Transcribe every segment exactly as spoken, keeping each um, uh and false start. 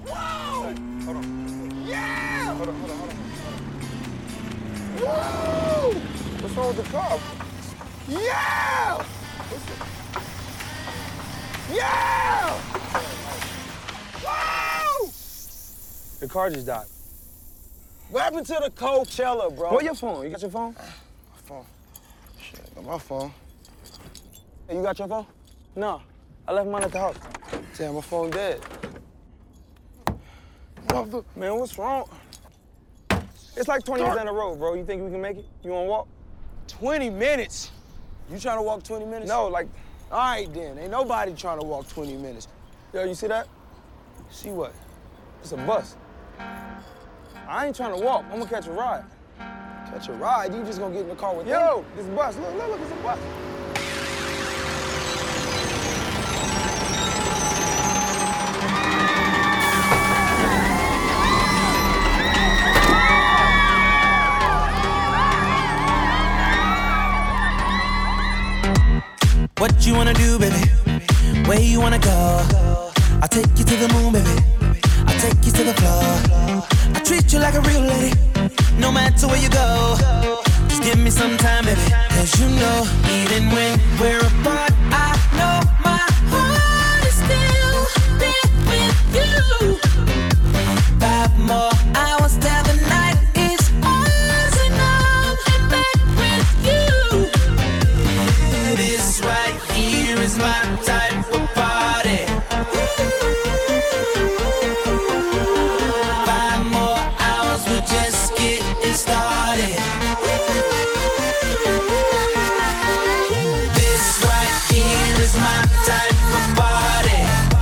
Whoa! Hold on. Yeah! Hold on, hold on, hold on. Woo! What's wrong with the car? Yeah! Yeah! Woo! The car just died. What happened to the Coachella, bro? Where your phone? You got your phone? My phone. Shit, got my phone. Hey, you got your phone? No. I left mine at the house. Damn, my phone dead. Mother- Man, what's wrong? It's like twenty minutes down the road, bro. You think we can make it? You wanna walk? twenty minutes? You trying to walk twenty minutes? No, like, All right, then. Ain't nobody trying to walk twenty minutes. yo, you see that? See what? It's a bus. I ain't trying to walk. I'm gonna catch a ride. Catch a ride? You just gonna get in the car with them? Yo, this bus. Look, look, look, it's a bus. What you wanna do, baby? Where you wanna go? I'll take you to the moon, baby. I'll take you to the floor. I treat you like a real lady, no matter where you go. Just give me some time, baby. Cause you know, even when we're apart, I know my heart is still there with you. Five more hours till the night is ours, and I'm back with you. This right here is my type of party. Five more hours, we're just getting started. This right here is my type of party.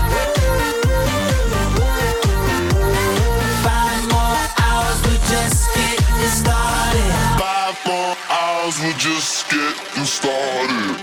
Five more hours, we're just getting started. Five more hours, we're just getting started.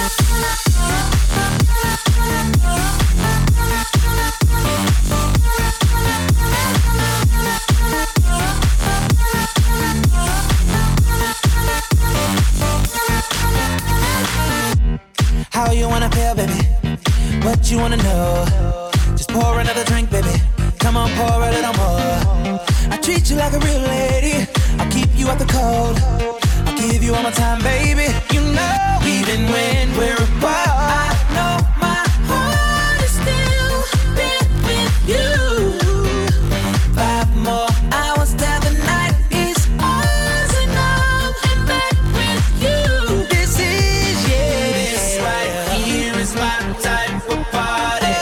How you wanna feel, baby? What you wanna know? Just pour another drink, baby. Come on, pour a little more. I treat you like a real lady. I'll keep you out the cold. I'll give you all my time, baby. You know, even when we're apart, I know my heart is still there with you. Five more hours till the night is ours, and I'm back with you. This is, yeah. This right here is my type of party.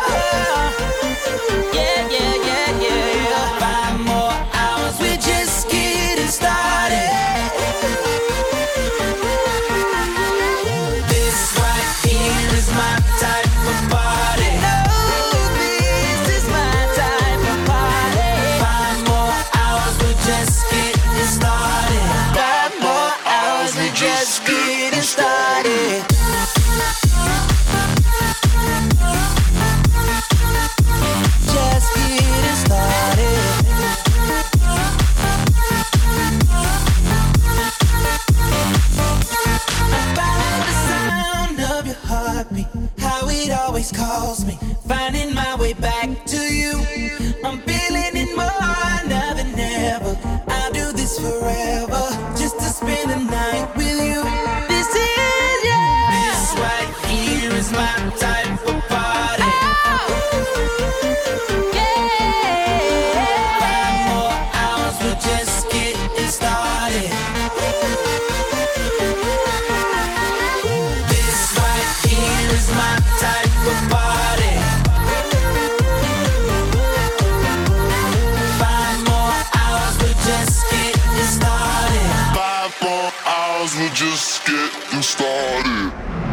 Yeah, yeah, yeah, yeah. Five more hours, we're just getting started. This right here is my type of party. No, this is my type of party. Five more hours, we're just getting started. Five more hours, we're just getting started. Just getting started. I follow the sound of your heartbeat, how it always calls me, finding my way back to you. I'm feeling it more now than ever. I'll do this forever, just to spend the night with you. This is, yeah. This right here is my type of party. Yeah. Five more hours, we're just getting started. This right here is my type of party. Five more hours, we're just getting started. Five more hours, we're just getting started.